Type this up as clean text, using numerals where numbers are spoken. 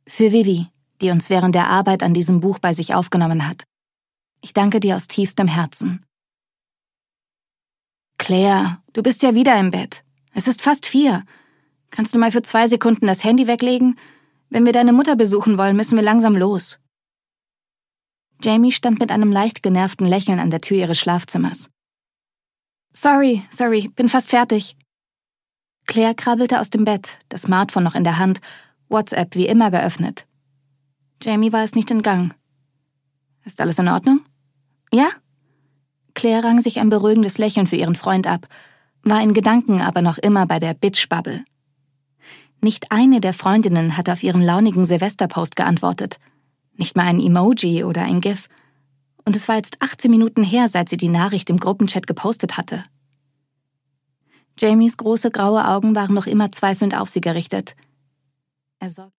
Für Vivi, die uns während der Arbeit an diesem Buch bei sich aufgenommen hat. Ich danke dir aus tiefstem Herzen. Claire, du bist ja wieder im Bett. Es ist fast 4. Kannst du mal für 2 Sekunden das Handy weglegen? Wenn wir deine Mutter besuchen wollen, müssen wir langsam los. Jamie stand mit einem leicht genervten Lächeln an der Tür ihres Schlafzimmers. Sorry, bin fast fertig. Claire krabbelte aus dem Bett, das Smartphone noch in der Hand, WhatsApp wie immer geöffnet. Jamie war es nicht entgangen. Ist alles in Ordnung? Ja? Claire rang sich ein beruhigendes Lächeln für ihren Freund ab, war in Gedanken aber noch immer bei der Bitch-Bubble. Nicht eine der Freundinnen hatte auf ihren launigen Silvesterpost geantwortet. Nicht mal ein Emoji oder ein GIF. Und es war jetzt 18 Minuten her, seit sie die Nachricht im Gruppenchat gepostet hatte. Jamies große graue Augen waren noch immer zweifelnd auf sie gerichtet. Er sorgte